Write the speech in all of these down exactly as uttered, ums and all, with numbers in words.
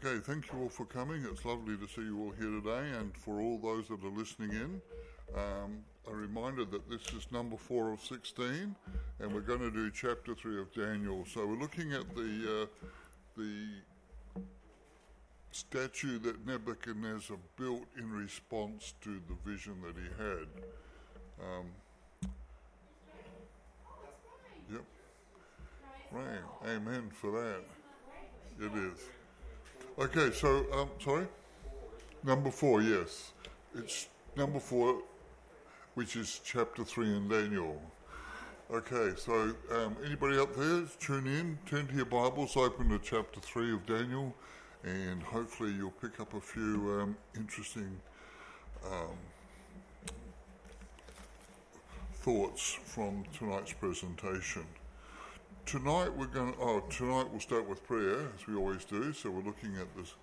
Okay, thank you all for coming. It's lovely to see you all here today, and for all those that are listening in, um, a reminder that this is number four of sixteen, and we're going to do chapter three of Daniel. So we're looking at the uh, the statue that Nebuchadnezzar built in response to the vision that he had. Um, yep. Right. Amen for that. It is. Okay, so, um, sorry? Number four, yes. It's number four, which is chapter three in Daniel. Okay, so um, anybody up there, tune in, turn to your Bibles, open to chapter three of Daniel, and hopefully you'll pick up a few um, interesting um, thoughts from tonight's presentation. Tonight we're going. Oh, tonight we'll start with prayer, as we always do. So we're looking at this,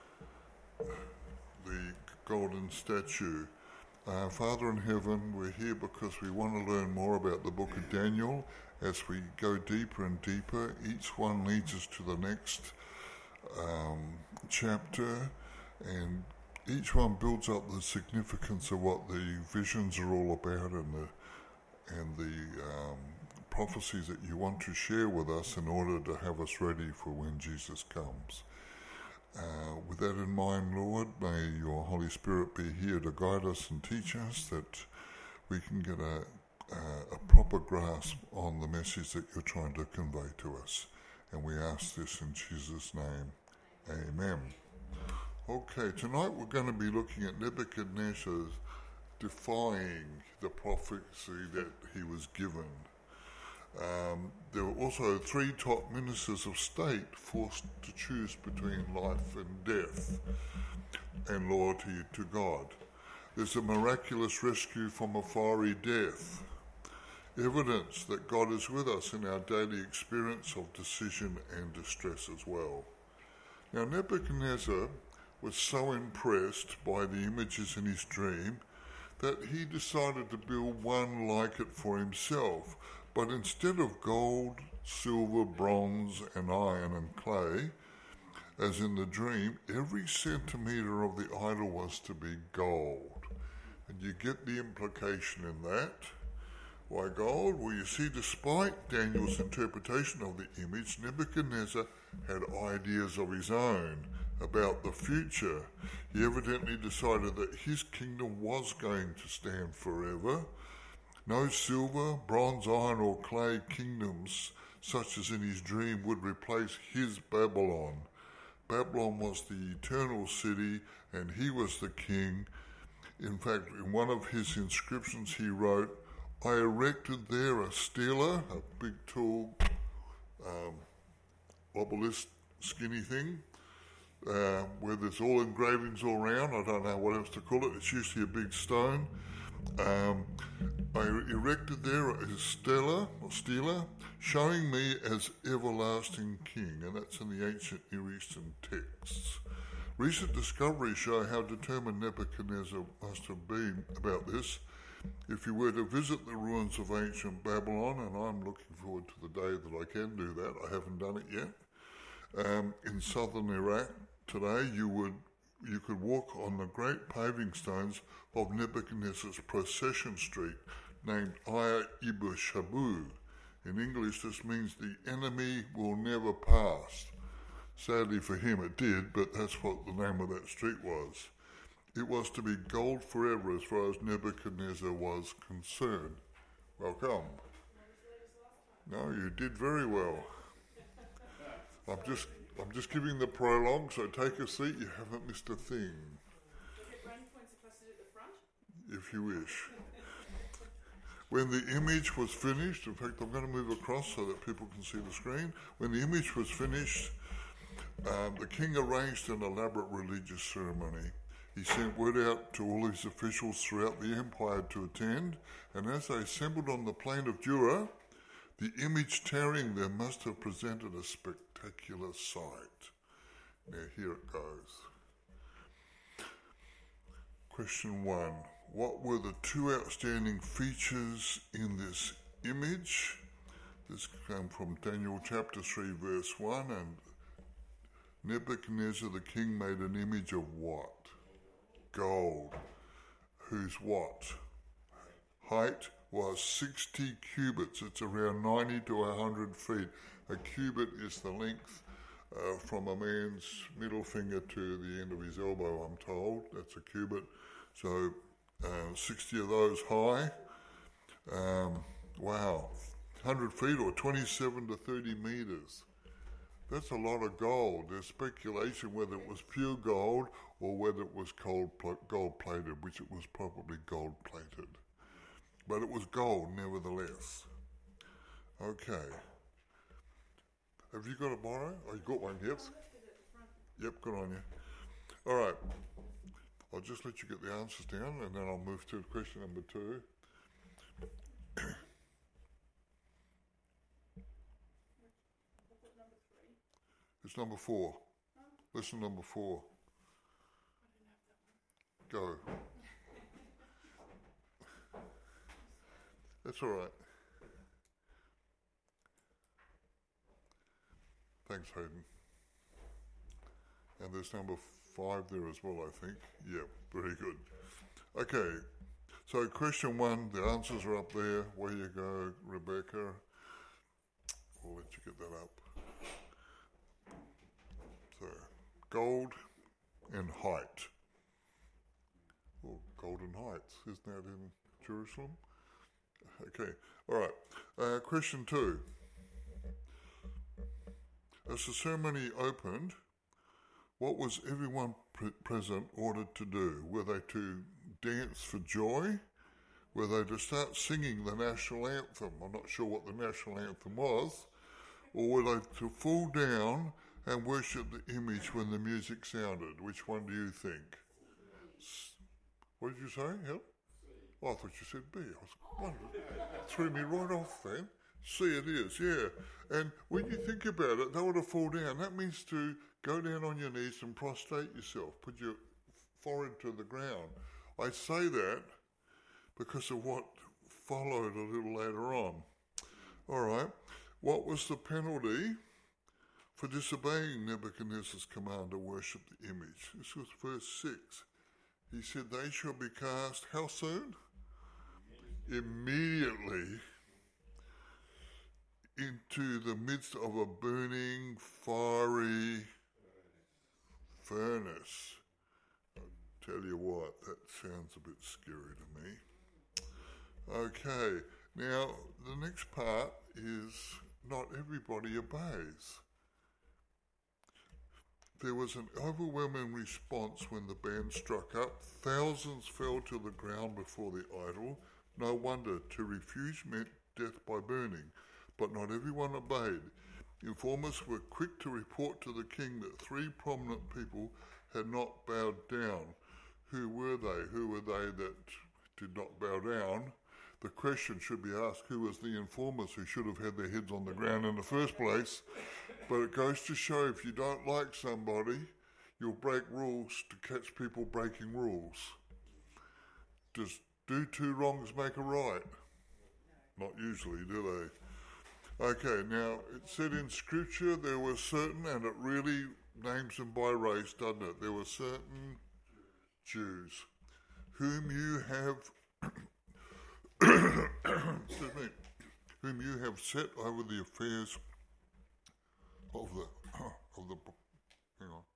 the golden statue. Uh, Father in heaven, we're here because we want to learn more about the book of Daniel. As we go deeper and deeper, each one leads us to the next um, chapter, and each one builds up the significance of what the visions are all about and the and the um, prophecies that you want to share with us in order to have us ready for when Jesus comes. Uh, with that in mind, Lord, may your Holy Spirit be here to guide us and teach us, that we can get a, a, a proper grasp on the message that you're trying to convey to us. And we ask this in Jesus' name. Amen. Okay, tonight we're going to be looking at Nebuchadnezzar defying the prophecy that he was given. Um, there were also three top ministers of state forced to choose between life and death and loyalty to God. There's a miraculous rescue from a fiery death, evidence that God is with us in our daily experience of decision and distress as well. Now, Nebuchadnezzar was so impressed by the images in his dream that he decided to build one like it for himself. But instead of gold, silver, bronze, and iron and clay, as in the dream, every centimetre of the idol was to be gold. And you get the implication in that. Why gold? Well, you see, despite Daniel's interpretation of the image, Nebuchadnezzar had ideas of his own about the future. He evidently decided that his kingdom was going to stand forever. No silver, bronze, iron, or clay kingdoms, such as in his dream, would replace his Babylon. Babylon was the eternal city, and he was the king. In fact, in one of his inscriptions he wrote, "I erected there a stela," a big, tall, um, obelisk, skinny thing, uh, where there's all engravings all around. I don't know what else to call it. It's usually a big stone. Um, I erected there a stela, or stela, showing me as everlasting king, and that's in the ancient Near Eastern texts. Recent discoveries show how determined Nebuchadnezzar must have been about this. If you were to visit the ruins of ancient Babylon, and I'm looking forward to the day that I can do that, I haven't done it yet, um, in southern Iraq today, you would you could walk on the great paving stones of Nebuchadnezzar's procession street, named Aya Ibu Shabu. In English, this means the enemy will never pass. Sadly for him it did, but that's what the name of that street was. It was to be gold forever as far as Nebuchadnezzar was concerned. Welcome. No, you did very well. I'm just I'm just giving the prologue, so take a seat. You haven't missed a thing. If you wish. When the image was finished, in fact, I'm going to move across so that people can see the screen. When the image was finished, um, the king arranged an elaborate religious ceremony. He sent word out to all his officials throughout the empire to attend, and as they assembled on the plain of Dura, the image towering there must have presented a spectacular sight. Now here it goes. Question one. What were the two outstanding features in this image? This came from Daniel chapter three verse one, and Nebuchadnezzar the king made an image of what? Gold. Whose what? Height was sixty cubits. It's around ninety to one hundred feet. A cubit is the length uh, from a man's middle finger to the end of his elbow, I'm told. That's a cubit. So uh, sixty of those high. Um, wow. one hundred feet or twenty-seven to thirty metres. That's a lot of gold. There's speculation whether it was pure gold or whether it was gold gold plated, which it was probably gold plated. But it was gold nevertheless. Okay. Have you got a borrow? Oh, you got one, yes? Yep, good on you. All right. I'll just let you get the answers down and then I'll move to question number two. It's number four. Huh? Listen, number four. I didn't have that one. Go. That's all right. Thanks, Hayden. And there's number five there as well, I think. Yep, very good. Okay, so question one, the answers are up there. Where you go, Rebecca. We'll let you get that up. So, gold and height. Well, Golden Heights, isn't that in Jerusalem? Okay, all right. Uh, question two. As the ceremony opened, what was everyone pre- present ordered to do? Were they to dance for joy? Were they to start singing the national anthem? I'm not sure what the national anthem was. Or were they to fall down and worship the image when the music sounded? Which one do you think? What did you say? Yep. Oh, I thought you said B. I was wondering. Threw me right off then. C it is, yeah. And when you think about it, they were to fall down. That means to go down on your knees and prostrate yourself. Put your forehead to the ground. I say that because of what followed a little later on. All right. What was the penalty for disobeying Nebuchadnezzar's command to worship the image? This was verse six. He said, they shall be cast, how soon? Immediately into the midst of a burning, fiery furnace. I'll tell you what, that sounds a bit scary to me. Okay, now the next part is not everybody obeys. There was an overwhelming response when the band struck up. Thousands fell to the ground before the idol. No wonder, to refuse meant death by burning. But not everyone obeyed. Informers were quick to report to the king that three prominent people had not bowed down. Who were they? Who were they that did not bow down? The question should be asked, who was the informers who should have had their heads on the ground in the first place? But it goes to show if you don't like somebody, you'll break rules to catch people breaking rules. Does do two wrongs make a right? Not usually, do they? Okay, now it said in Scripture there were certain, and it really names them by race, doesn't it? There were certain Jews whom you have, excuse me, whom you have set over the affairs of the, of the, hang on,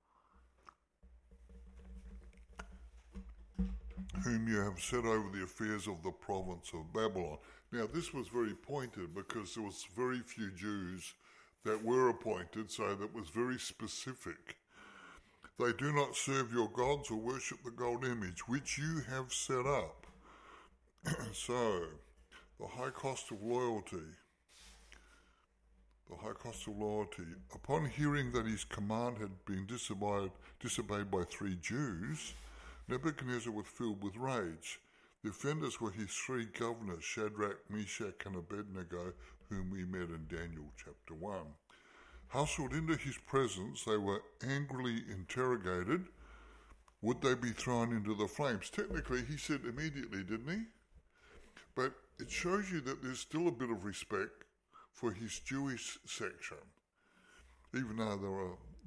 whom you have set over the affairs of the province of Babylon. Now, this was very pointed because there was very few Jews that were appointed, so that was very specific. They do not serve your gods or worship the gold image, which you have set up. So, the high cost of loyalty. The high cost of loyalty. Upon hearing that his command had been disobeyed, disobeyed by three Jews, Nebuchadnezzar was filled with rage. The offenders were his three governors, Shadrach, Meshach, and Abednego, whom we met in Daniel chapter one. Hustled into his presence, they were angrily interrogated. Would they be thrown into the flames? Technically, he said immediately, didn't he? But it shows you that there's still a bit of respect for his Jewish section, even though they were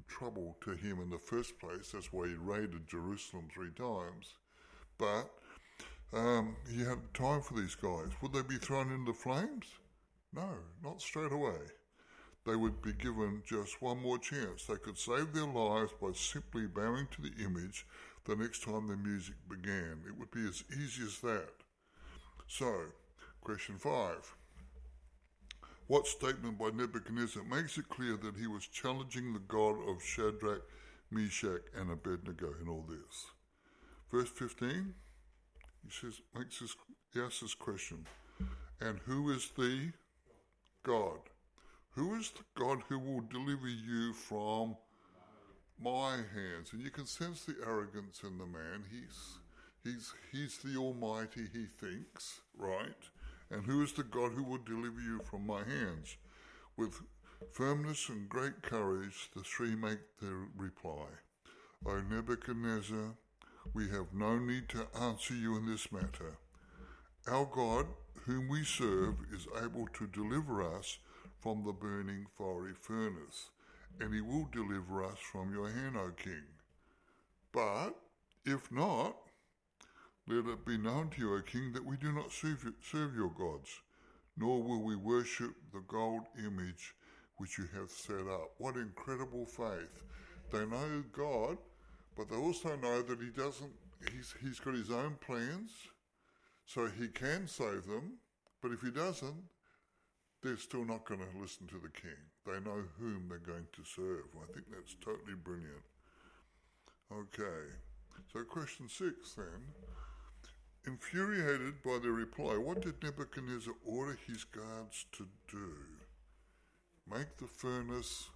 trouble to him in the first place. That's why he raided Jerusalem three times. But um, he had time for these guys. Would they be thrown into flames? No, not straight away. They would be given just one more chance. They could save their lives by simply bowing to the image the next time the music began. It would be as easy as that. So, question five. What statement by Nebuchadnezzar makes it clear that he was challenging the God of Shadrach, Meshach, and Abednego in all this? Verse fifteen, he says, makes this, he asks this question, and who is the God? Who is the God who will deliver you from my hands? And you can sense the arrogance in the man. He's he's he's the Almighty, he thinks, right? And who is the God who will deliver you from my hands? With firmness and great courage, the three make their reply. O Nebuchadnezzar, we have no need to answer you in this matter. Our God, whom we serve, is able to deliver us from the burning fiery furnace, and he will deliver us from your hand, O king. But if not, let it be known to you, O king, that we do not serve, serve your gods, nor will we worship the gold image which you have set up. What incredible faith. They know God, but they also know that he doesn't, he's, he's got his own plans, so he can save them, but if he doesn't, they're still not going to listen to the king. They know whom they're going to serve. I think that's totally brilliant. Okay, so question six then. Infuriated by their reply, what did Nebuchadnezzar order his guards to do? Make the furnace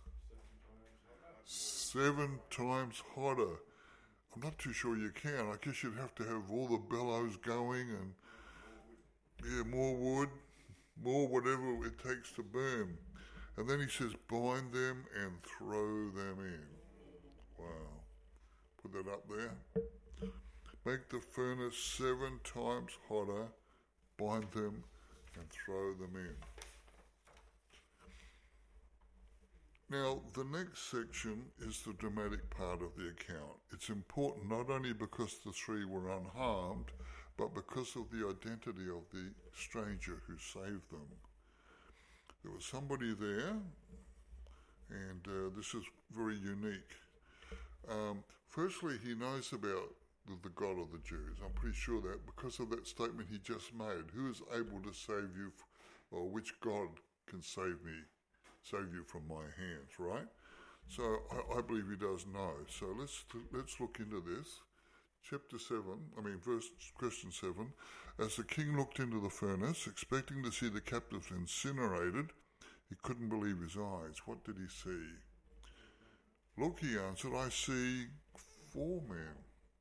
seven times hotter. I'm not too sure you can. I guess you'd have to have all the bellows going and, yeah, more wood, more whatever it takes to burn. And then he says, bind them and throw them in. Wow. Put that up there. Make the furnace seven times hotter, bind them and throw them in. Now, the next section is the dramatic part of the account. It's important not only because the three were unharmed, but because of the identity of the stranger who saved them. There was somebody there, and uh, this is very unique. Um, firstly, he knows about the, the God of the Jews. I'm pretty sure that because of that statement he just made. Who is able to save you, f- or which God can save me, save you from my hands, right? So I, I believe he does know. So let's let's look into this. Chapter seven, I mean verse, question seven. As the king looked into the furnace, expecting to see the captives incinerated, he couldn't believe his eyes. What did he see? Look, he answered, I see four men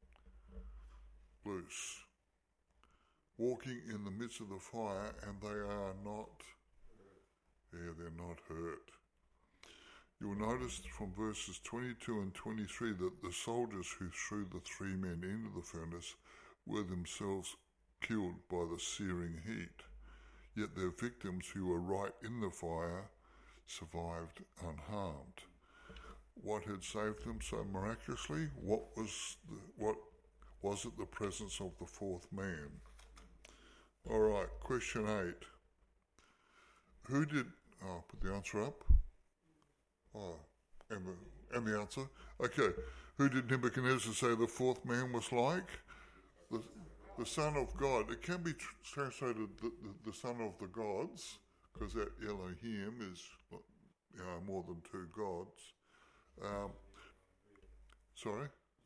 loose, walking in the midst of the fire, and they are not, yeah, they're not hurt. You'll notice from verses twenty-two and twenty-three that the soldiers who threw the three men into the furnace were themselves killed by the searing heat, yet their victims who were right in the fire survived unharmed. What had saved them so miraculously? What was the, what was it? The presence of the fourth man. All right, question eight. Who did? Oh, put the answer up. Oh, and the, and the answer. Okay, who did Nebuchadnezzar say the fourth man was like? The, the Son of God. It can be tr- translated the, the, the Son of the Gods, because that Elohim is, you know, more than two gods. Um, sorry?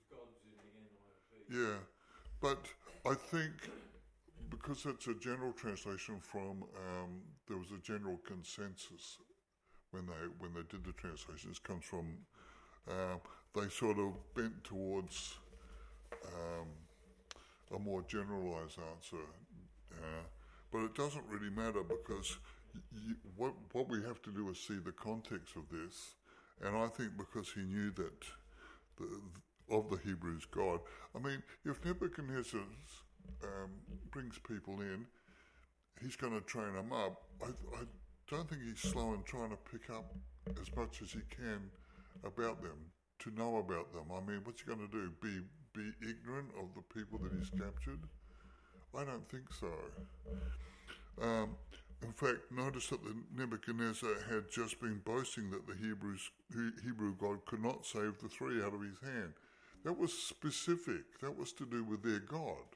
Yeah, but I think because it's a general translation from, um, there was a general consensus when they when they did the translations, comes from, uh, they sort of bent towards um, a more generalised answer. Uh, but it doesn't really matter because you, what what we have to do is see the context of this. And I think because he knew that the, of the Hebrews God, I mean, if Nebuchadnezzar um, brings people in, he's going to train them up. I, I don't think he's slow in trying to pick up as much as he can about them, to know about them. I mean, what's he going to do? Be be ignorant of the people that he's captured? I don't think so. Um, in fact, notice that the Nebuchadnezzar had just been boasting that the Hebrews, Hebrew God could not save the three out of his hand. That was specific. That was to do with their God.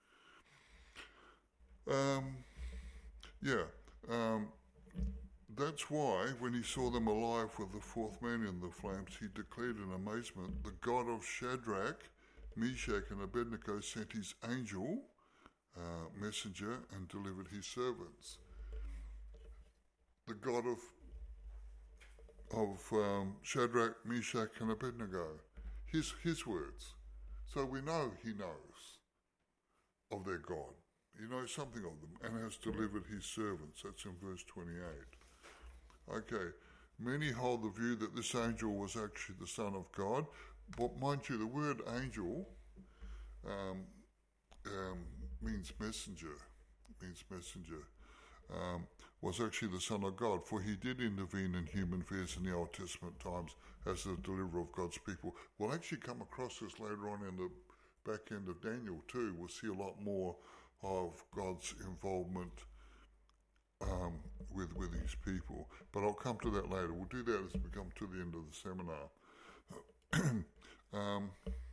Um, yeah. Um, that's why when he saw them alive with the fourth man in the flames, he declared in amazement, the God of Shadrach, Meshach and Abednego sent his angel, uh, messenger, and delivered his servants. The God of of um, Shadrach, Meshach and Abednego. His, his words. So we know he knows of their God. He knows something of them and has delivered his servants. That's in verse twenty-eight. Okay, many hold the view that this angel was actually the Son of God, but mind you, the word angel um, um, means messenger, means messenger, um, was actually the Son of God, for he did intervene in human affairs in the Old Testament times as the deliverer of God's people. We'll actually come across this later on in the back end of Daniel too. We'll see a lot more of God's involvement um, with with his people. But I'll come to that later. We'll do that as we come to the end of the seminar. um,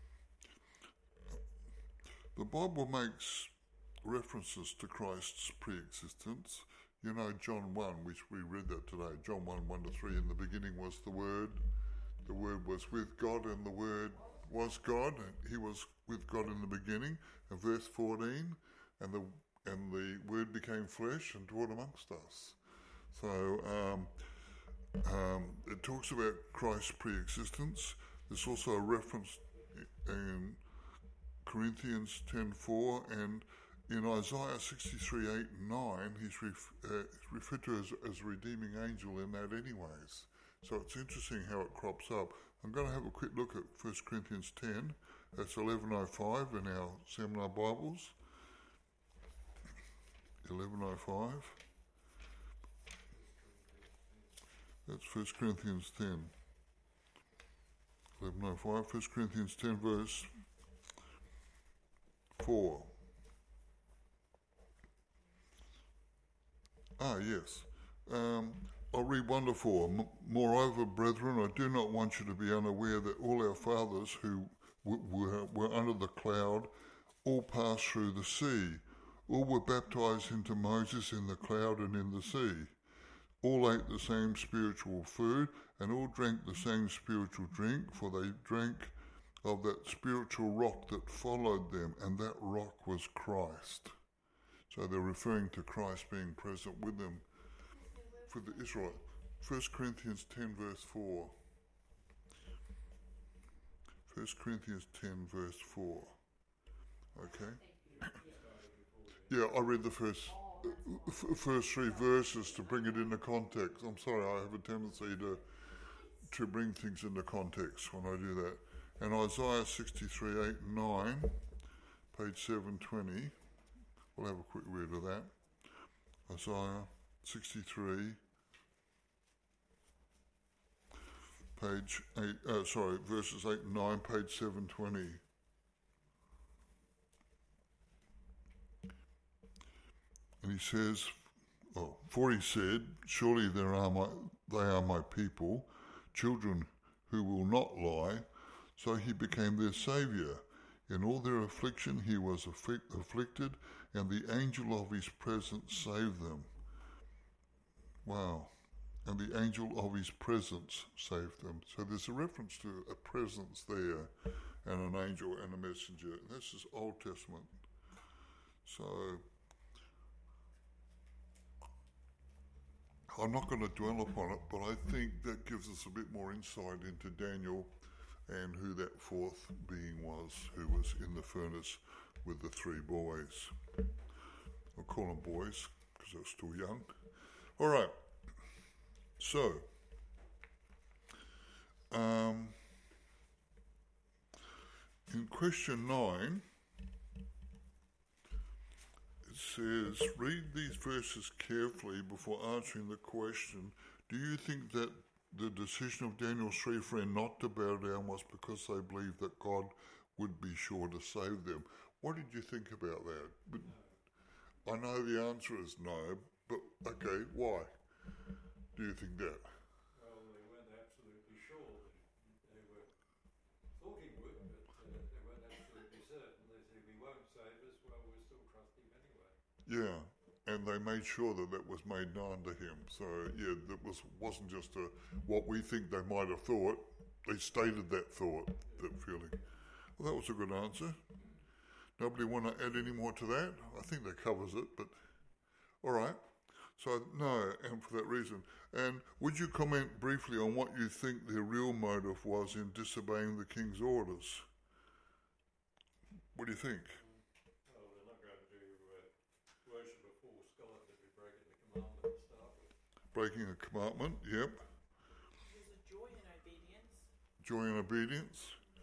the Bible makes references to Christ's pre-existence. You know, John one, which we read that today, John one, one to three, in the beginning was the Word. The Word was with God, and the Word was God. He was with God in the beginning. And verse fourteen, and the and the Word became flesh and dwelt amongst us. So um, um, it talks about Christ's pre-existence. There's also a reference in Corinthians ten four, and in Isaiah sixty-three eight and nine, he's ref, uh, referred to as, as a redeeming angel in that anyways. So it's interesting how it crops up. I'm going to have a quick look at First Corinthians ten. That's eleven oh five in our seminar Bibles. eleven oh five. That's First Corinthians ten. eleven oh five, First Corinthians ten, verse four. Ah, yes. Um, I'll read one to four. Moreover, brethren, I do not want you to be unaware that all our fathers who w- were, were under the cloud all passed through the sea. All were baptized into Moses in the cloud and in the sea. All ate the same spiritual food, and all drank the same spiritual drink, for they drank of that spiritual rock that followed them, and that rock was Christ. So they're referring to Christ being present with them for the Israel. First Corinthians ten, verse four. First Corinthians ten, verse four. Okay. Yeah, I read the first f- first three verses to bring it into context. I'm sorry, I have a tendency to to bring things into context when I do that. And Isaiah sixty-three eight and nine, page seven twenty. We'll have a quick read of that. Isaiah sixty-three, page eight. Uh, sorry, verses eight and nine, page seven twenty. And he says, oh, for he said, surely there are my, they are my people, children who will not lie. So he became their saviour. In all their affliction he was afflict, afflicted, and the angel of his presence saved them. Wow. And the angel of his presence saved them. So there's a reference to a presence there, and an angel and a messenger. And this is Old Testament. So I'm not going to dwell upon it, but I think that gives us a bit more insight into Daniel and who that fourth being was, who was in the furnace with the three boys. I'll call them boys because they're still young. All right. So, um, in question nine, it says, read these verses carefully before answering the question, do you think that the decision of Daniel's three friends not to bow down was because they believed that God would be sure to save them. What did you think about that? But I know the answer is no, but okay, why do you think that? Well, they weren't absolutely sure. They were thought he would, but uh, they weren't absolutely certain. They said, if he won't save us, well, we'll still trust him anyway. Yeah, and they made sure that that was made known to him. So, yeah, that was, wasn't just a, what we think they might have thought. They stated that thought, that feeling. Well, that was a good answer. Nobody want to add any more to that? I think that covers it, but all right. So, no, and for that reason. And would you comment briefly on what you think their real motive was in disobeying the king's orders? What do you think? Well, they're not going to uh, worship a false god that would break the commandment to start with. Breaking a commandment, yep. There's a joy in obedience. Joy in obedience.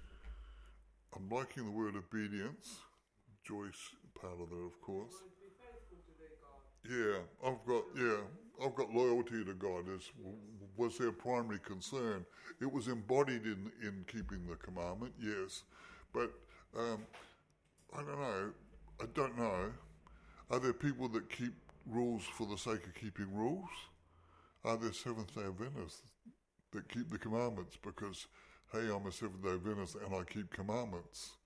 I'm liking the word obedience. Joy's part of that, of course. To be faithful to their God. Yeah, I've got yeah, I've got loyalty to God as was their primary concern. It was embodied in, in keeping the commandment, yes, but um, I don't know. I don't know. Are there people that keep rules for the sake of keeping rules? Are there Seventh Day Adventists that keep the commandments because, hey, I'm a Seventh Day Adventist and I keep commandments?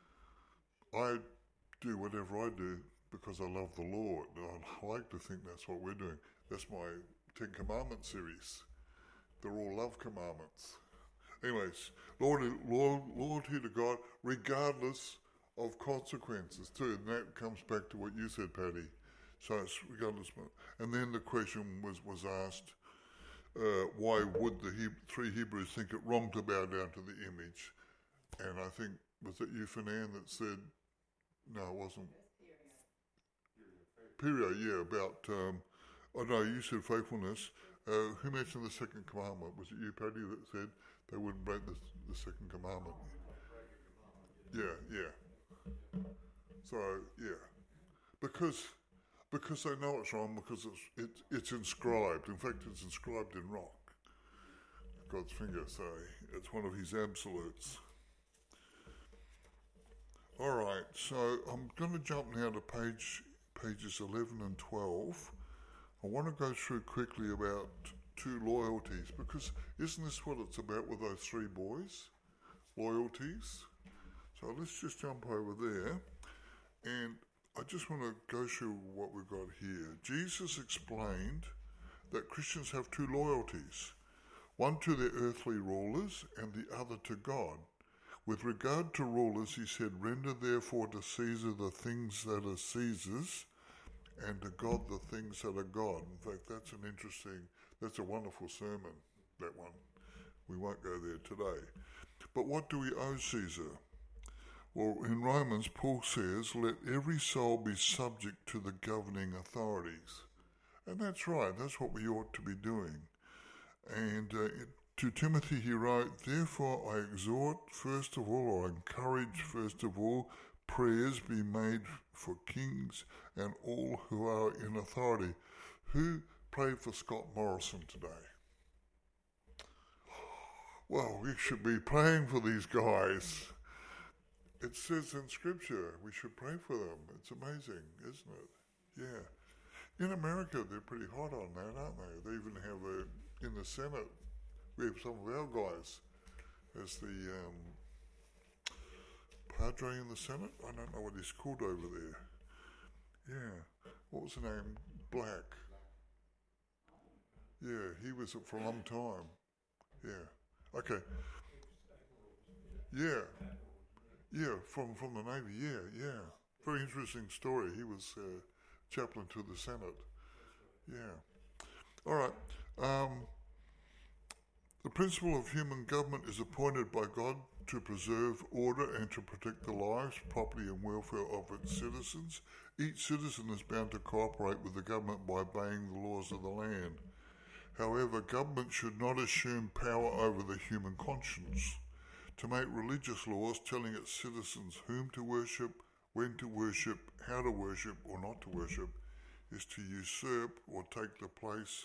I do whatever I do because I love the Lord. I like to think that's what we're doing. That's my Ten Commandments series. They're all love commandments. Anyways, loyalty, loyalty to God regardless of consequences too. And that comes back to what you said, Patty. So it's regardless. And then the question was, was asked, uh, why would the he- three Hebrews think it wrong to bow down to the image? And I think, was it you, Fernand, that said, no, it wasn't. Period, yeah, about, um, oh no, you said faithfulness. Uh, who mentioned the second commandment? Was it you, Paddy, that said they wouldn't break the, the second commandment? Yeah, yeah. So, yeah. Because because they know it's wrong, because it's, it, it's inscribed. In fact, it's inscribed in rock. God's finger, so it's one of his absolutes. All right, so I'm going to jump now to page pages eleven and twelve. I want to go through quickly about two loyalties, because isn't this what it's about with those three boys? Loyalties. So let's just jump over there, and I just want to go through what we've got here. Jesus explained that Christians have two loyalties, one to their earthly rulers and the other to God. With regard to rulers, he said, render therefore to Caesar the things that are Caesar's, and to God the things that are God. In fact, that's an interesting, that's a wonderful sermon, that one. We won't go there today. But what do we owe Caesar? Well, in Romans, Paul says, let every soul be subject to the governing authorities. And that's right, that's what we ought to be doing. And uh, it, to Timothy he wrote, therefore I exhort first of all, or encourage first of all, prayers be made for kings and all who are in authority. Who prayed for Scott Morrison today? Well, we should be praying for these guys. It says in Scripture we should pray for them. It's amazing, isn't it? Yeah. In America, they're pretty hot on that, aren't they? They even have a, in the Senate, we have some of our guys as the um, padre in the Senate. I don't know what he's called over there. Yeah. What was the name? Black. Yeah, he was it for a long time. Yeah. Okay. Yeah. Yeah, from, from the Navy, yeah, yeah. Very interesting story. He was uh, chaplain to the Senate. Yeah. All right. Um, the principle of human government is appointed by God to preserve order and to protect the lives, property and welfare of its citizens. Each citizen is bound to cooperate with the government by obeying the laws of the land. However, government should not assume power over the human conscience. To make religious laws telling its citizens whom to worship, when to worship, how to worship or not to worship, is to usurp or take the place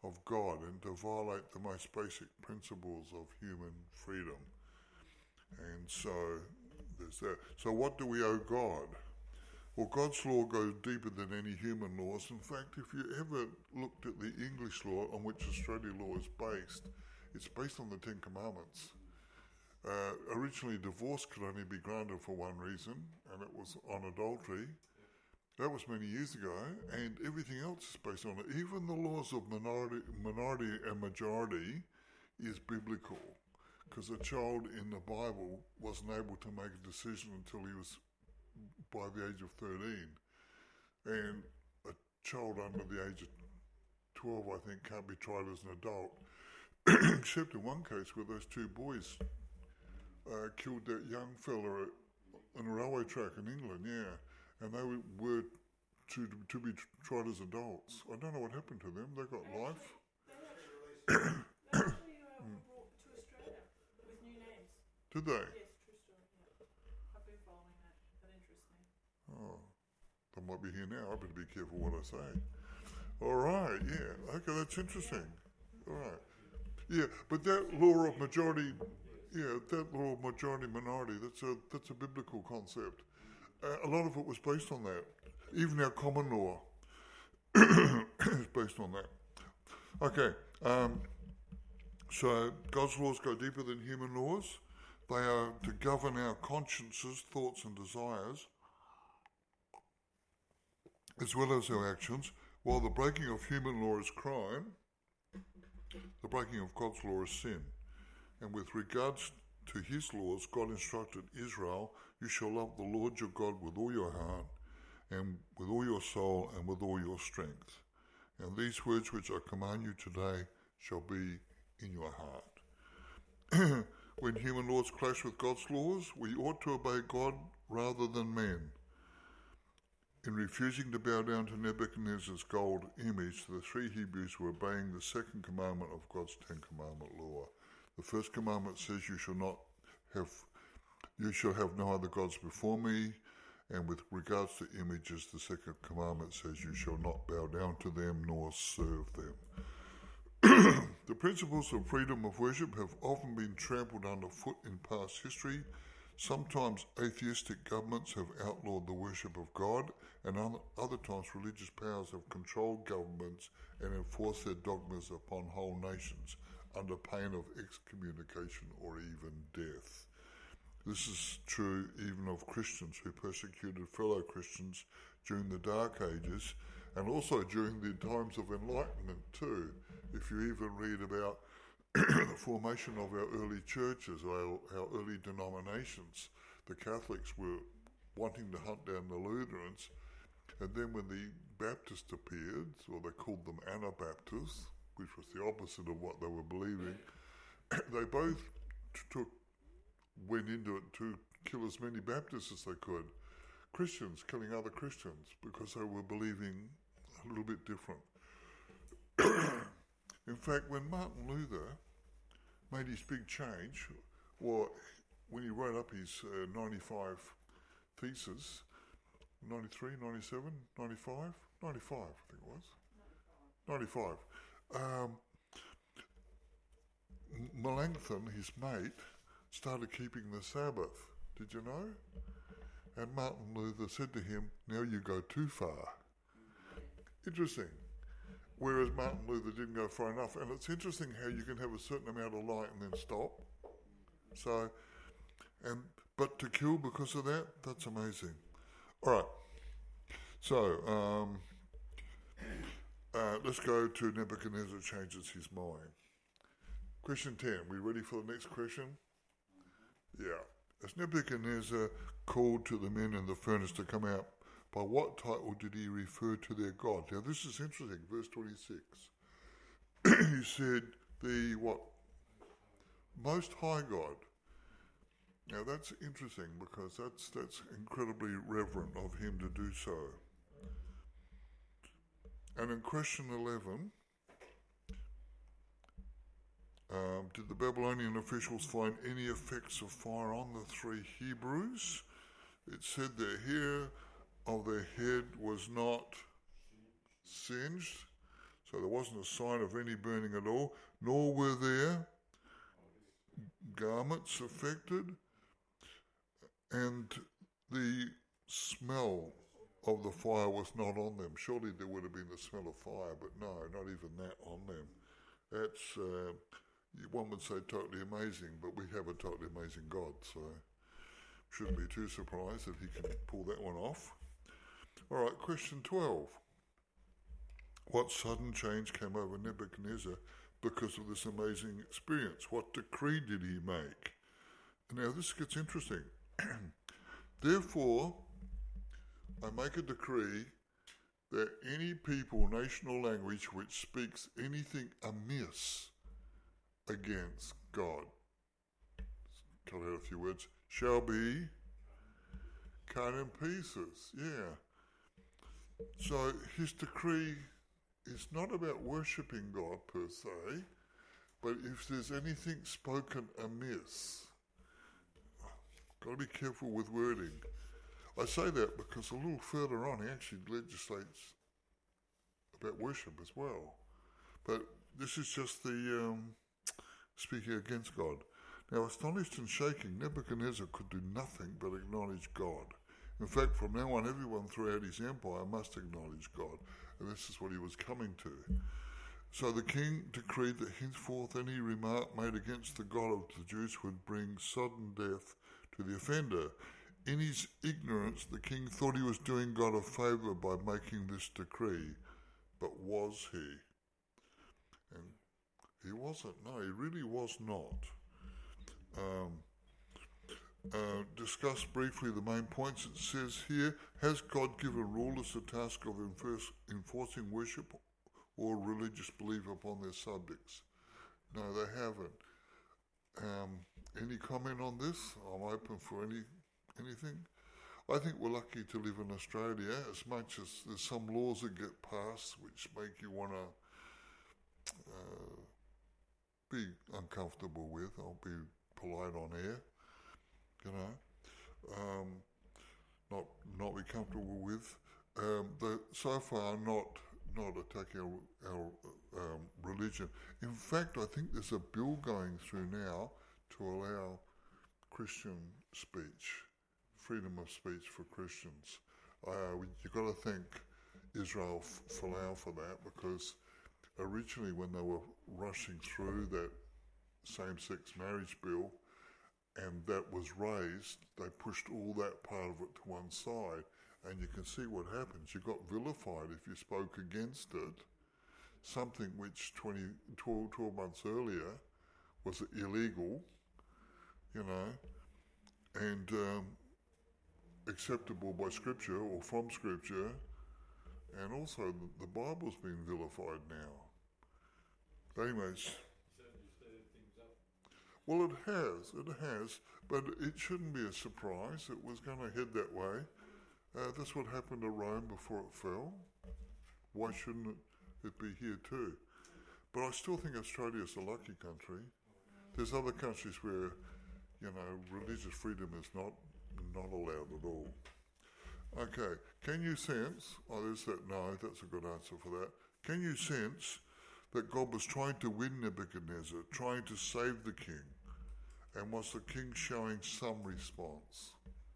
of God and to violate the most basic principles of human freedom. And so there's that. So what do we owe God? Well, God's law goes deeper than any human laws. In fact, if you ever looked at the English law on which Australian law is based, it's based on the Ten Commandments. Uh, originally, divorce could only be granted for one reason, and it was on adultery. That was many years ago, and everything else is based on it. Even the laws of minority, minority and majority is biblical, because a child in the Bible wasn't able to make a decision until he was by the age of thirteen, and a child under the age of twelve, I think, can't be tried as an adult, except in one case where those two boys uh, killed that young fella on a railway track in England, yeah, and they were, were to to be tried as adults. I don't know what happened to them. They got life. They actually, they actually uh, were brought to Australia with new names. Did they? Yes, true story. Yeah. I've been following that. That interests me. Oh, they might be here now. I better be careful what I say. All right, yeah. Okay, that's interesting. All right. Yeah, but that law of majority, yeah, that law of majority minority, that's a that's a biblical concept. Uh, a lot of it was based on that. Even our common law is based on that. Okay, um, so God's laws go deeper than human laws. They are to govern our consciences, thoughts and desires, as well as our actions. While the breaking of human law is crime, the breaking of God's law is sin. And with regards to his laws, God instructed Israel, you shall love the Lord your God with all your heart, and with all your soul, and with all your strength. And these words which I command you today shall be in your heart. When human laws clash with God's laws, we ought to obey God rather than men. In refusing to bow down to Nebuchadnezzar's gold image, the three Hebrews were obeying the second commandment of God's Ten Commandment law. The first commandment says, "You shall not have, you shall have no other gods before me." And with regards to images, the second commandment says, "You shall not bow down to them nor serve them." The principles of freedom of worship have often been trampled underfoot in past history. Sometimes atheistic governments have outlawed the worship of God, and other times religious powers have controlled governments and enforced their dogmas upon whole nations under pain of excommunication or even death. This is true even of Christians who persecuted fellow Christians during the Dark Ages, and also during the times of enlightenment too. If you even read about the formation of our early churches, our, our early denominations, the Catholics were wanting to hunt down the Lutherans, and then when the Baptists appeared, or they called them Anabaptists, which was the opposite of what they were believing, they both took went into it to kill as many Baptists as they could. Christians killing other Christians because they were believing a little bit different. In fact, when Martin Luther made his big change, or when he wrote up his uh, ninety-five theses, ninety-three, ninety-seven, ninety-five, ninety-five, I think it was, ninety-five. Um, Melanchthon, his mate, started keeping the Sabbath. Did you know? And Martin Luther said to him, "Now you go too far." Interesting. Whereas Martin Luther didn't go far enough. And it's interesting how you can have a certain amount of light and then stop. So, and but to kill because of that, that's amazing. All right. So, um, uh, let's go to Nebuchadnezzar changes his mind. Question ten. We ready for the next question? Yeah. As Nebuchadnezzar called to the men in the furnace to come out, by what title did he refer to their God? Now this is interesting, verse twenty-six. He said, the what? Most High God. Now that's interesting because that's that's incredibly reverent of him to do so. And in question eleven, um, did the Babylonian officials find any effects of fire on the three Hebrews? It said their hair of their head was not singed. So So there wasn't a sign of any burning at all, nor were there garments affected, and the smell of the fire was not on them. Surely there would have been the smell of fire, but no, not even that on them. That's, uh, one would say totally amazing, but we have a totally amazing God, so shouldn't be too surprised that he can pull that one off. All right, question twelve. What sudden change came over Nebuchadnezzar because of this amazing experience? What decree did he make? Now this gets interesting. Therefore, I make a decree that any people, nation or language which speaks anything amiss against God, cut out a few words, shall be cut in pieces. Yeah. So his decree is not about worshipping God per se, but if there's anything spoken amiss, got to be careful with wording. I say that because a little further on he actually legislates about worship as well. But this is just the um, speaking against God. Now, astonished and shaking, Nebuchadnezzar could do nothing but acknowledge God. In fact, from now on, everyone throughout his empire must acknowledge God, and this is what he was coming to. So the king decreed that henceforth any remark made against the God of the Jews would bring sudden death to the offender. In his ignorance, the king thought he was doing God a favour by making this decree, but was he? And he wasn't. No, he really was not. Um, uh, discuss briefly the main points. It says here, has God given rulers the task of enforce, enforcing worship or religious belief upon their subjects? No, they haven't. Um, any comment on this? I'm open for any anything. I think we're lucky to live in Australia, as much as there's some laws that get passed which make you want to uh, be uncomfortable with. I'll be polite on air, you know, um, not not be comfortable with. Um, the, so far, not not attacking our, our um, religion. In fact, I think there's a bill going through now to allow Christian speech, freedom of speech for Christians. Uh, you've got to thank Israel Folau for that, because originally when they were rushing through that same-sex marriage bill and that was raised, they pushed all that part of it to one side, and you can see what happens. You got vilified if you spoke against it, something which twenty, twelve, twelve months earlier was illegal, you know, and um, acceptable by Scripture or from Scripture, and also the, the Bible's been vilified now. But anyways, well, it has, it has, but it shouldn't be a surprise. It was going to head that way. Uh, that's what happened to Rome before it fell. Why shouldn't it, it be here too? But I still think Australia's a lucky country. There's other countries where, you know, religious freedom is not not allowed at all. Okay, can you sense, oh, there's that, no, that's a good answer for that. Can you sense that God was trying to win Nebuchadnezzar, trying to save the king, and was the king showing some response?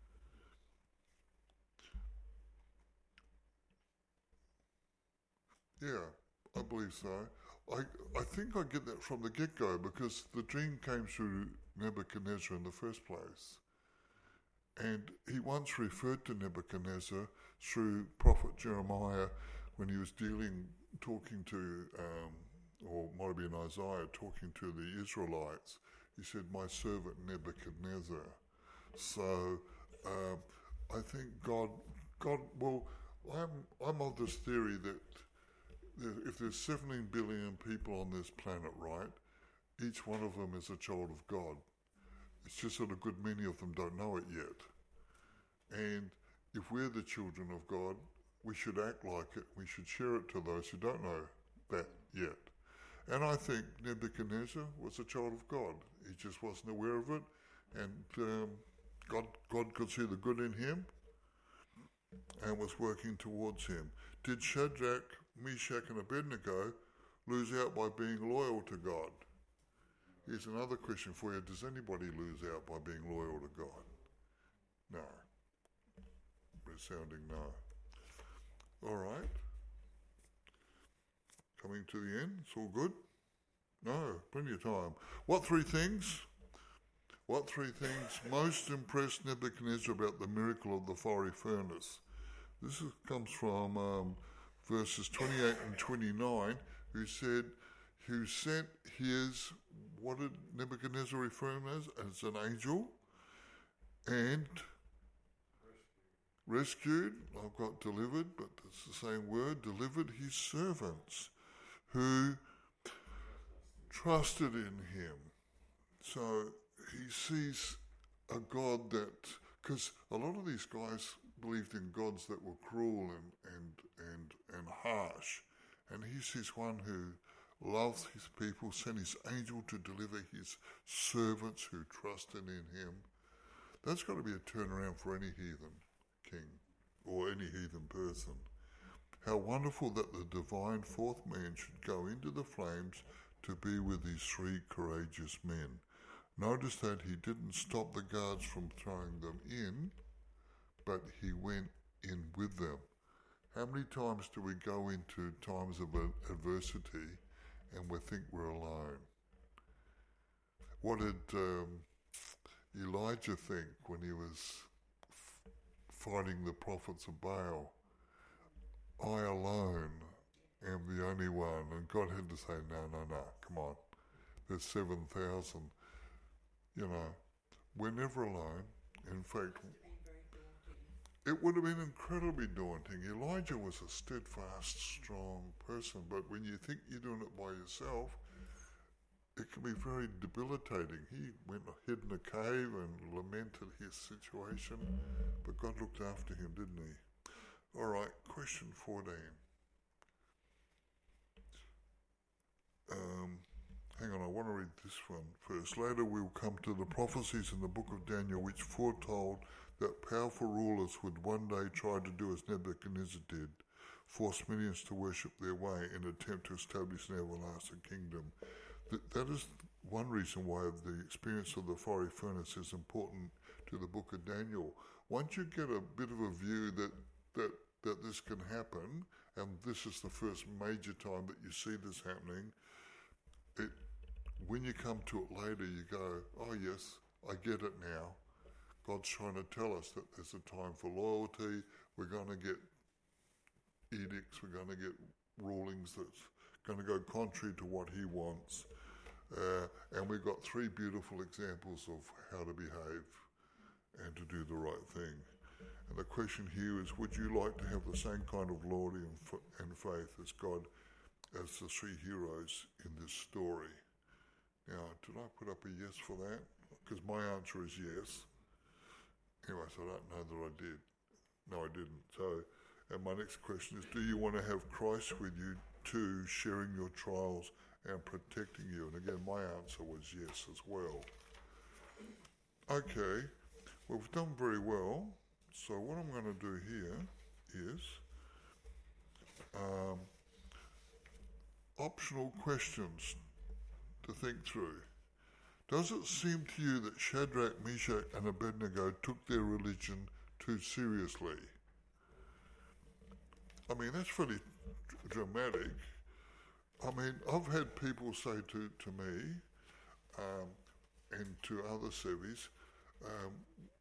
Yeah, I believe so. I, I think I get that from the get-go, because the dream came through Nebuchadnezzar in the first place. And he once referred to Nebuchadnezzar through Prophet Jeremiah when he was dealing, talking to, um, or might have been Isaiah, talking to the Israelites. He said, my servant Nebuchadnezzar. So um, I think God, God, well, I'm, I'm of this theory that if there's seventeen billion people on this planet, right, each one of them is a child of God. It's just that a good many of them don't know it yet. And if we're the children of God, we should act like it. We should share it to those who don't know that yet. And I think Nebuchadnezzar was a child of God. He just wasn't aware of it. And um, God, God could see the good in him and was working towards him. Did Shadrach, Meshach and Abednego lose out by being loyal to God? Here's another question for you. Does anybody lose out by being loyal to God? No. Resounding no. All right. Coming to the end. It's all good? No, plenty of time. What three things? What three things most impressed Nebuchadnezzar about the miracle of the fiery furnace? This is, comes from um, verses twenty-eight and twenty-nine, who said, who sent his, what did Nebuchadnezzar refer him as? As an angel, and rescued, I've got delivered, but it's the same word, delivered his servants, who trusted in him. So he sees a God that, because a lot of these guys believed in gods that were cruel and, and, and, and harsh. And he sees one who loves his people, sent his angel to deliver his servants who trusted in him. That's got to be a turnaround for any heathen king or any heathen person. How wonderful that the divine fourth man should go into the flames to be with these three courageous men. Notice that he didn't stop the guards from throwing them in, but he went in with them. How many times do we go into times of adversity and we think we're alone? What did um, Elijah think when he was f- fighting the prophets of Baal? I alone am the only one. And God had to say, no, no, no, come on. There's seven thousand. You know, we're never alone. In fact, it would have been incredibly daunting. Elijah was a steadfast, strong person, but when you think you're doing it by yourself, it can be very debilitating. He went hid in a cave and lamented his situation, but God looked after him, didn't he? All right, question fourteen. Um, hang on, I want to read this one first. Later we'll come to the prophecies in the book of Daniel which foretold that powerful rulers would one day try to do as Nebuchadnezzar did, force millions to worship their way in an attempt to establish an everlasting kingdom. That, that is one reason why the experience of the fiery furnace is important to the book of Daniel. Once you get a bit of a view that that that this can happen, and this is the first major time that you see this happening, it when you come to it later, you go, oh yes, I get it now. God's trying to tell us that there's a time for loyalty. We're going to get edicts. We're going to get rulings that's going to go contrary to what he wants. Uh, and we've got three beautiful examples of how to behave and to do the right thing. And the question here is, would you like to have the same kind of loyalty and, f- and faith as God, as the three heroes in this story? Now, did I put up a yes for that? Because my answer is yes. Anyway, so I don't know that I did. No, I didn't. So, and my next question is, do you want to have Christ with you too, sharing your trials and protecting you? And again, my answer was yes as well. Okay, well, we've done very well. So what I'm going to do here is um, optional questions to think through. Does it seem to you that Shadrach, Meshach and Abednego took their religion too seriously? I mean, that's really dramatic. I mean, I've had people say to, to me um, and to other Sevis, um,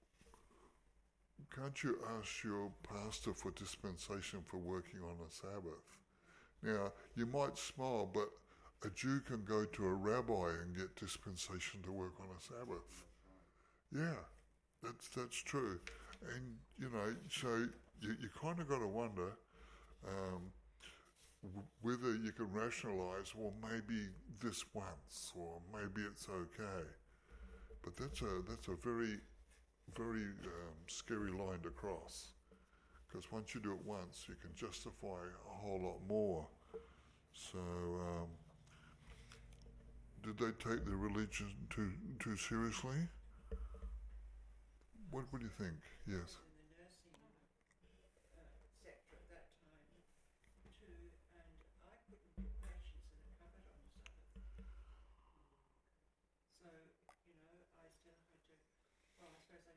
can't you ask your pastor for dispensation for working on a Sabbath? Now, you might smile, but a Jew can go to a rabbi and get dispensation to work on a Sabbath. Yeah, that's that's true. And, you know, so you, you kind of got to wonder um, w- whether you can rationalise, well, maybe this once, or maybe it's okay. But that's a that's a very, very um, scary line to cross. Because once you do it once, you can justify a whole lot more. So, um, did they take their religion too too seriously? What would you think? Yes. In the nursing uh, sector at that time too, and I couldn't put patients in a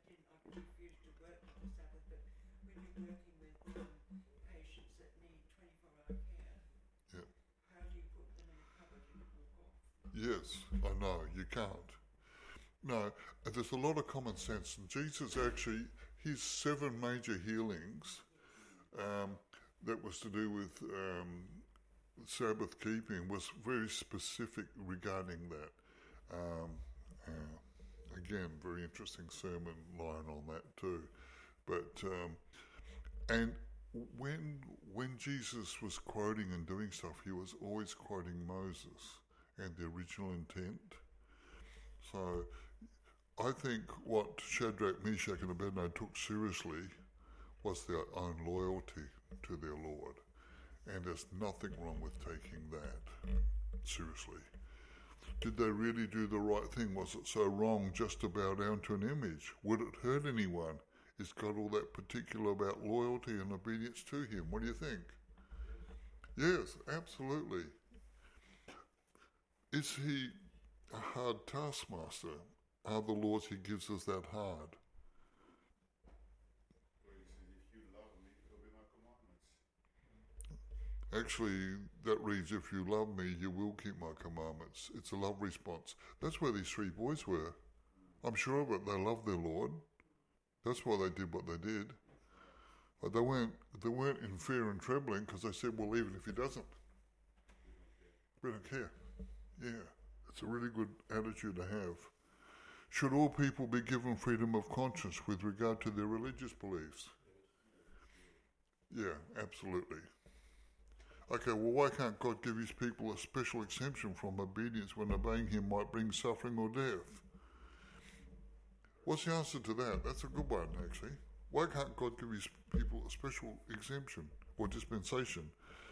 didn't I refuse to work with the Sabbath, but when you're working with um, patients that need twenty-four hour care, Yeah. how do you put them in a cupboard and walk off? Yes, I know, you can't. No, and there's a lot of common sense. And Jesus actually, his seven major healings um, that was to do with um, Sabbath keeping was very specific regarding that. Um, uh, again, very interesting sermon line on that too. But um, and when when Jesus was quoting and doing stuff, he was always quoting Moses and the original intent. So I think what Shadrach, Meshach and Abednego took seriously was their own loyalty to their Lord. And there's nothing wrong with taking that seriously. Did they really do the right thing? Was it so wrong just to bow down to an image? Would it hurt anyone? Is God all that particular about loyalty and obedience to him? What do you think? Yes, absolutely. Is he a hard taskmaster? Are the laws he gives us that hard? Well, he says, if you love me, obey my commandments. Actually, that reads, if you love me, you will keep my commandments. It's a love response. That's where these three boys were. I'm sure of it. They loved their Lord. That's why they did what they did. But they weren't, they weren't in fear and trembling because they said, well, even if he doesn't, we don't care. Yeah, it's a really good attitude to have. Should all people be given freedom of conscience with regard to their religious beliefs? Yeah, absolutely. Okay, well, why can't God give his people a special exemption from obedience when obeying him might bring suffering or death? What's the answer to that? That's a good one, actually. Why can't God give his people a special exemption or dispensation?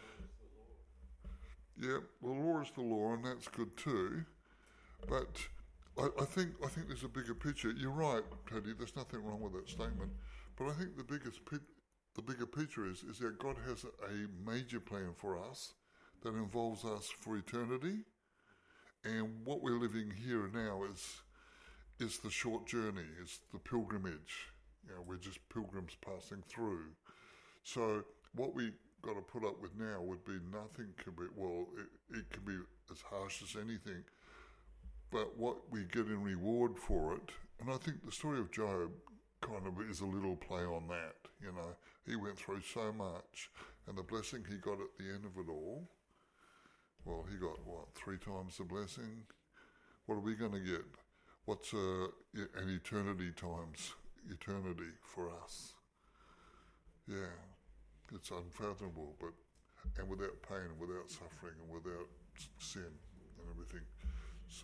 Yeah, the law is the law, and that's good too. But I, I think I think there's a bigger picture. You're right, Teddy. There's nothing wrong with that statement. But I think the biggest pi- the bigger picture is is that God has a major plan for us that involves us for eternity, and what we're living here and now is is the short journey, is the pilgrimage. You know, we're just pilgrims passing through. So what we got to put up with now would be nothing can be, well, it, it can be as harsh as anything, but what we get in reward for it, and I think the story of Job kind of is a little play on that, you know. He went through so much, and the blessing he got at the end of it all, well, he got, what, three times the blessing? What are we going to get? What's uh, an eternity times eternity for us? Yeah, it's unfathomable, but and without pain and without suffering and without sin and everything. So,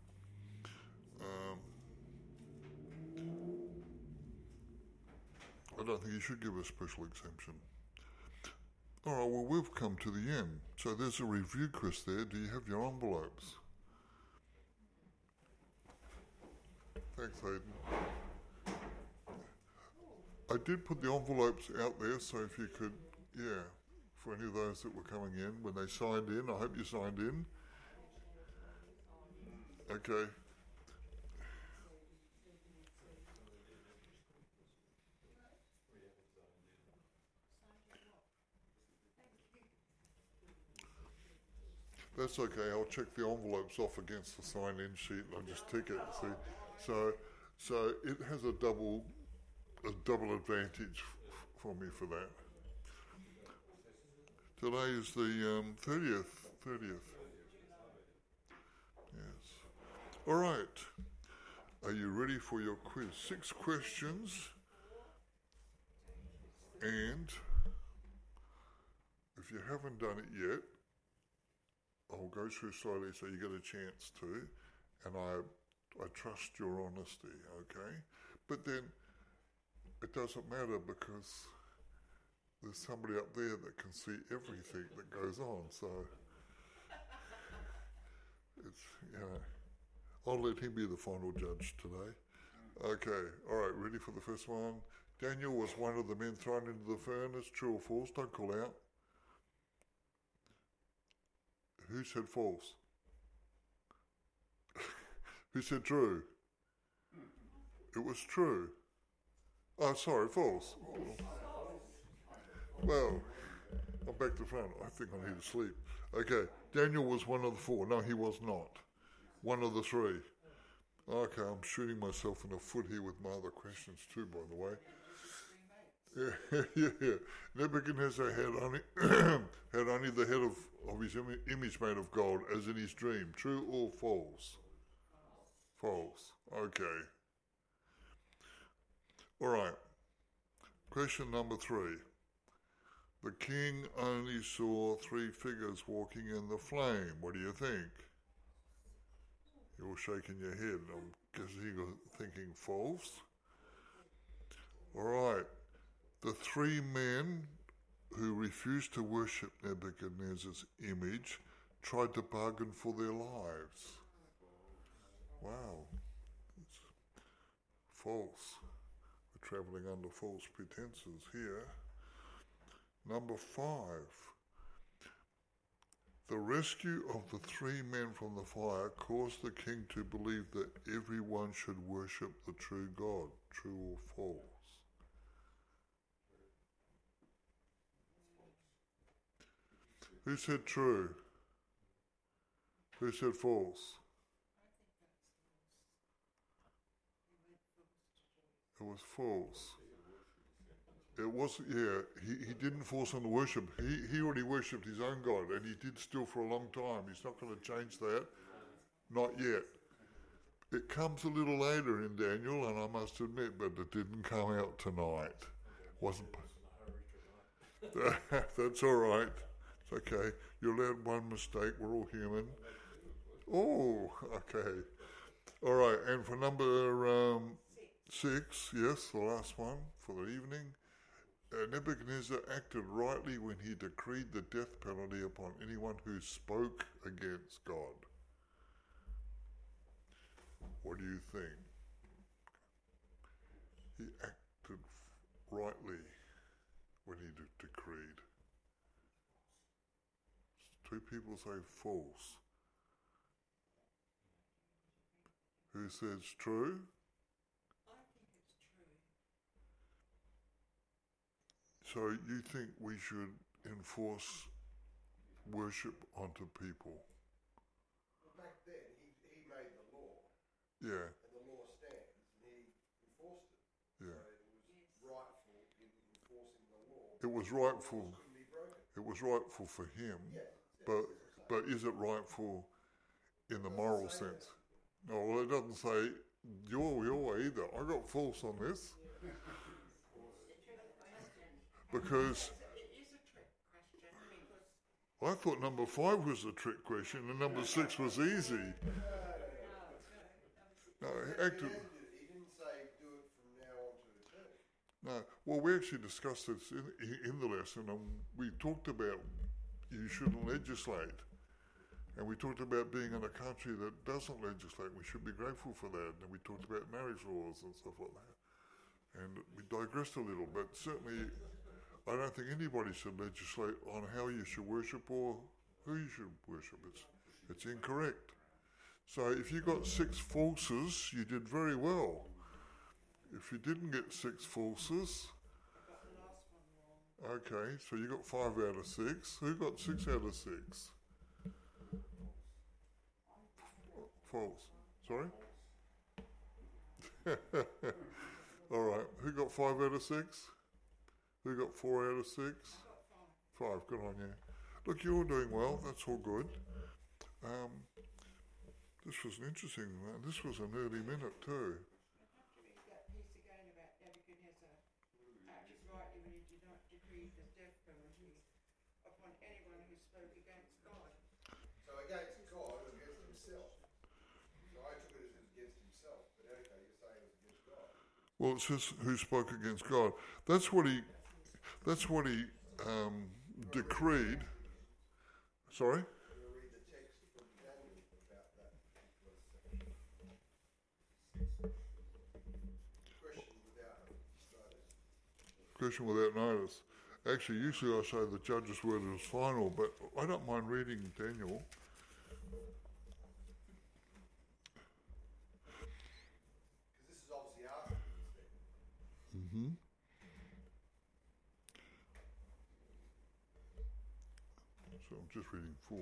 um, I don't think you should give a special exemption. All right, well, we've come to the end. So there's a review, Chris, there. Do you have your envelopes? Thanks, Hayden. I did put the envelopes out there, so if you could, yeah, for any of those that were coming in, when they signed in, I hope you signed in. Okay. That's okay. I'll check the envelopes off against the sign-in sheet. I'll just tick it. See, so so it has a double a double advantage f- for me for that. Today is the um, thirtieth. Thirtieth. Yes. All right. Are you ready for your quiz? Six questions, and if you haven't done it yet, I'll go through slowly so you get a chance to, and I I trust your honesty, okay? But then it doesn't matter because there's somebody up there that can see everything that goes on, so it's, you know, I'll let him be the final judge today. Okay, all right, ready for the first one? Daniel was one of the men thrown into the furnace, true or false? Don't call out. Who said false? Who said true? It was true. Oh, sorry, false. Well, I'm back to front. I think I need to sleep. Okay, Daniel was one of the four. No, he was not. One of the three. Okay, I'm shooting myself in the foot here with my other questions too, by the way. Yeah, yeah, yeah. Nebuchadnezzar had only had only the head of, of his Im- image made of gold, as in his dream. True or false? False. Okay. All right. Question number three. The king only saw three figures walking in the flame. What do you think? You're shaking your head. I'm guessing you're thinking false. All right. The three men who refused to worship Nebuchadnezzar's image tried to bargain for their lives. Wow. It's false. We're travelling under false pretenses here. Number five. The rescue of the three men from the fire caused the king to believe that everyone should worship the true God. True or false? Who said true? Who said false? It was false. It was, yeah, he, he didn't force them to worship. He, he already worshipped his own God, and he did still for a long time. He's not going to change that. Not yet. It comes a little later in Daniel, and I must admit, but it didn't come out tonight. Wasn't. That's all right. It's okay. You're allowed one mistake. We're all human. Oh, okay. All right, and for number um, six, yes, the last one for the evening, uh, Nebuchadnezzar acted rightly when he decreed the death penalty upon anyone who spoke against God. What do you think? He acted rightly when he de- decreed. Two people say false. Who says true? I think it's true. So you think we should enforce worship onto people? Well, back then, he, he made the law, Yeah, and the law stands, and he enforced it. yeah. So it was rightful in enforcing the law. It was The rightful. laws couldn't be broken. It was rightful for him, Yeah, but but is it rightful in the moral sense? No, well, it doesn't say your your way either. I got false on this because It is a trick question because I thought number five was a trick question and number six was easy. No, he acted. he didn't say do it from now on to eternity. No, well, we actually discussed this in, in the lesson, and we talked about you shouldn't legislate. And we talked about being in a country that doesn't legislate. We should be grateful for that. And we talked about marriage laws and stuff like that. And we digressed a little, but certainly I don't think anybody should legislate on how you should worship or who you should worship. It's, it's incorrect. So if you got six falses, you did very well. If you didn't get six falses, I got the last one wrong. okay, so you got five out of six. Who got six out of six? False. Sorry? All right. Who got five out of six? Who got four out of six? Five. Good on you. Look, you're doing well. That's all good. Um, this was an interesting one. This was an early minute too. I have to read that piece again about Nebuchadnezzar acted rightly when he did not decree the death penalty upon anyone who spoke against God. So against God or against himself. So I took it as against himself, but okay, you're saying it's against God. Well, it says who spoke against God. That's what he. That's what he um, decreed. Sorry. I'm going to read the text from Daniel about that particular section. Question without notice. Question without notice. Actually, usually I say the judge's word is final, but I don't mind reading Daniel. Because this is obviously afterwards then. Mm-hmm. So I'm just reading four.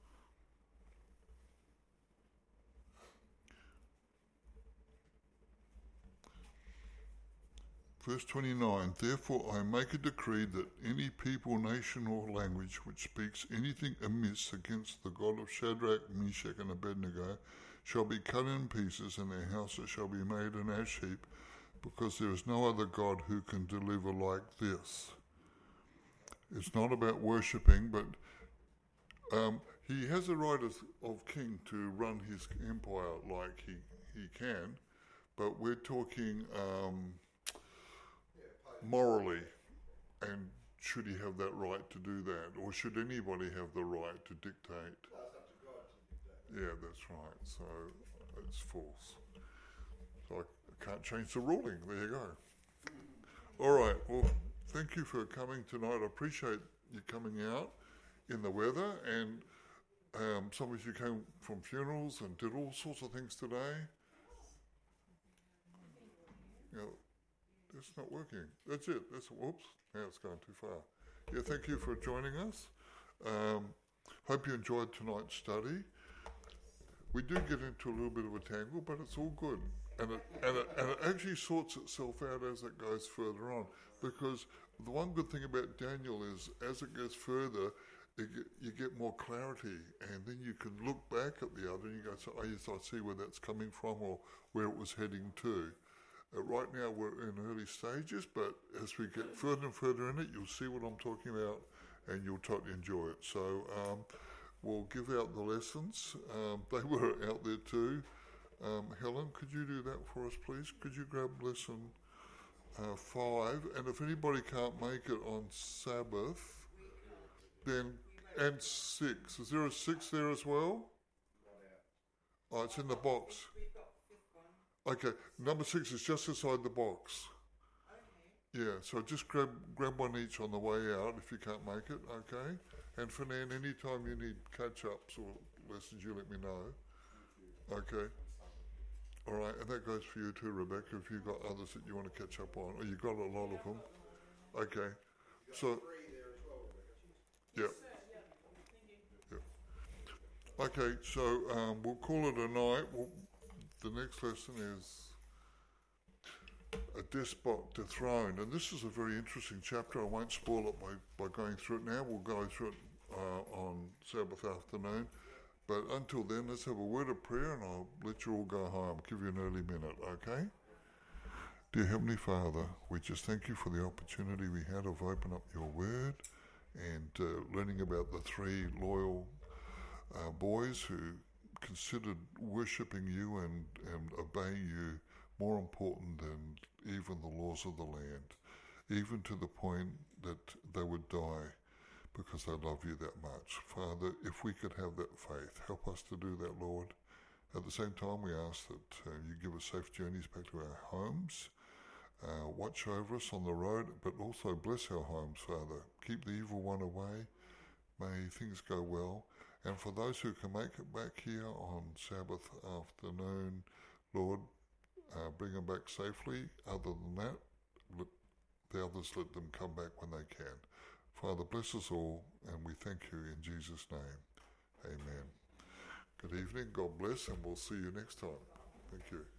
Verse twenty-nine, therefore I make a decree that any people, nation or language which speaks anything amiss against the God of Shadrach, Meshach and Abednego shall be cut in pieces, and their houses shall be made an ash heap, because there is no other God who can deliver like this. It's not about worshipping, but um, he has a right as, of king to run his empire like he, he can, but we're talking um, morally, and should he have that right to do that, or should anybody have the right to dictate? Well, it's up to God to dictate. Yeah, that's right. So it's false. So I can't change the ruling. There you go. All right. Well, thank you for coming tonight. I appreciate you coming out in the weather, and um, some of you came from funerals and did all sorts of things today. You know, it's not working. That's it. That's whoops. Now it's gone too far. Yeah, thank you for joining us. Um, hope you enjoyed tonight's study. We do get into a little bit of a tangle, but it's all good. And it, and it, and it actually sorts itself out as it goes further on. Because the one good thing about Daniel is, as it goes further, it get, you get more clarity, and then you can look back at the other and you go, so, oh yes, I see where that's coming from or where it was heading to. Uh, right now we're in early stages, but as we get further and further in it, you'll see what I'm talking about, and you'll totally enjoy it. So um, we'll give out the lessons. Um, they were out there too. Um, Helen, could you do that for us, please? Could you grab lesson uh, five? And if anybody can't make it on Sabbath, then, and six. Is there a six there as well? Oh, it's in the box. We've got the fifth one. Okay, number six is just inside the box. Okay. Yeah, so just grab grab one each on the way out if you can't make it, okay? And Fernand, anytime you need catch-ups or lessons, you let me know. Okay. All right, and that goes for you too, Rebecca, if you've got others that you want to catch up on. Or you've got a lot of them. Okay. So, yeah. Yeah. Okay, so um, we'll call it a night. We'll, the next lesson is a despot dethroned, and this is a very interesting chapter. I won't spoil it by, by going through it now. We'll go through it uh, on Sabbath afternoon. But until then, let's have a word of prayer, and I'll let you all go home. I'll give you an early minute, okay? Dear Heavenly Father, we just thank you for the opportunity we had of opening up your word and uh, learning about the three loyal uh, boys who considered worshipping you and, and obeying you more important than even the laws of the land, even to the point that they would die because they love you that much. Father, if we could have that faith, help us to do that, Lord. At the same time, we ask that uh, you give us safe journeys back to our homes. Uh, watch over us on the road, but also bless our homes, Father. Keep the evil one away. May things go well. And for those who can make it back here on Sabbath afternoon, Lord, uh, bring them back safely. Other than that, let the others let them come back when they can. Father, bless us all, and we thank you in Jesus' name. Amen. Good evening, God bless, and we'll see you next time. Thank you.